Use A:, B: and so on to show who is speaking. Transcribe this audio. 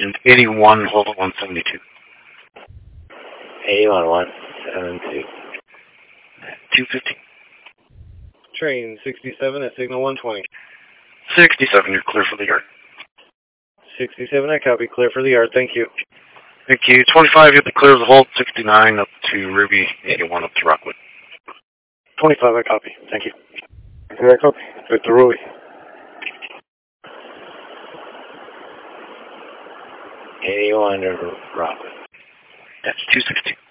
A: And 81, hold at 172.
B: 81, 172.
A: 250.
C: Train 67 at signal 120.
A: 67, you're clear for the yard.
C: 67, I copy. Clear for the yard. Thank you.
A: Thank you. 25, you have to clear the hold. 69 up to Ruby. 81 up to Rockwood.
C: 25, I copy. Thank you.
D: Okay, I copy. Victor Ruby.
B: 81 to Rockwood.
A: That's 260.